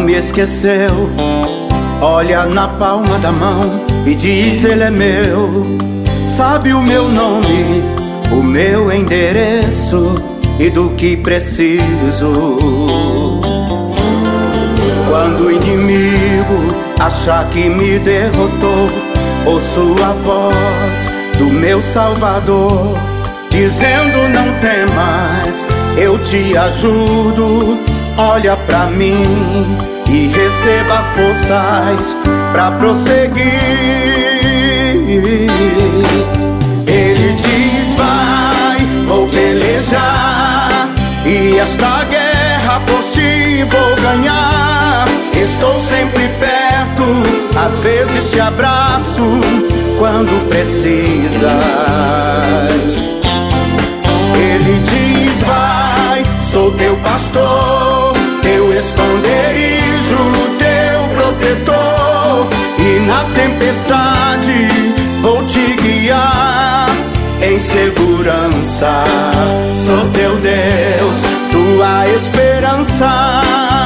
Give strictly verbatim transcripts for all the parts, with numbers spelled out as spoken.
me esqueceu. Olha na palma da mão e diz: ele é meu. Sabe o meu nome, o meu endereço e do que preciso. Quando o inimigo achar que me derrotou, ouço a voz do meu Salvador dizendo: não temas, eu te ajudo. Olha pra mim e receba forças pra prosseguir. Ele diz: vai, vou pelejar, e esta guerra por ti vou ganhar. Estou sempre perto, às vezes te abraço quando precisas. Ele diz: vai, sou teu pastor, teu esconderijo, teu protetor, e na tempestade vou te guiar em segurança. Sou teu Deus, tua esperança.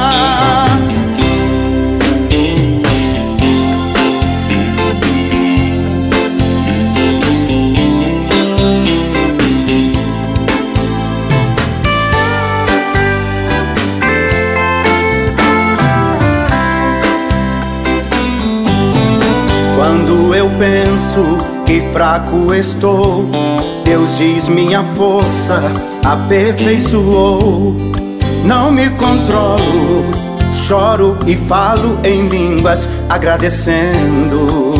Quando eu penso que fraco estou, Deus diz: minha força aperfeiçoou. Não me controlo, choro e falo em línguas agradecendo.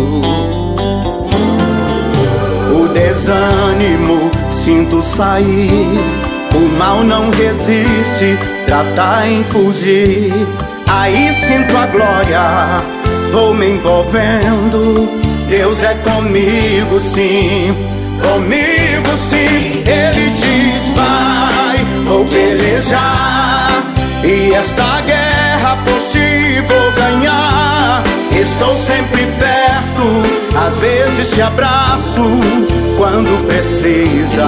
O desânimo sinto sair, o mal não resiste, trata em fugir. Aí sinto a glória, vou me envolvendo. Deus é comigo sim, comigo sim. Ele diz: vai, vou pelejar, e esta guerra por ti vou ganhar. Estou sempre perto, às vezes te abraço quando precisas.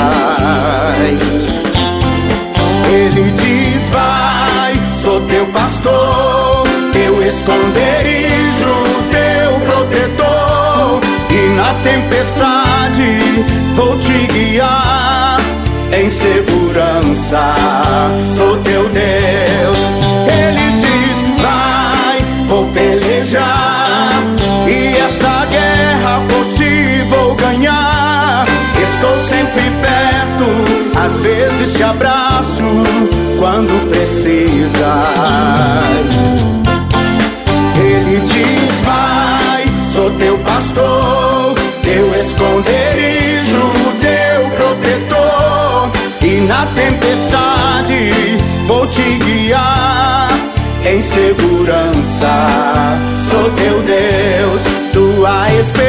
Ele diz: vai, sou teu pastor, teu esconderijo, teu protetor, e na tempestade vou te guiar em segurança. Sou teu Deus. Ele diz: vai, vou pelejar, e esta guerra por ti vou ganhar. Estou sempre perto, às vezes te abraço quando precisas. Ele diz: vai, sou teu pastor, teu esconderijo, teu protetor, e na tempestade vou te guiar em segurança. Sou teu Deus, tua esperança.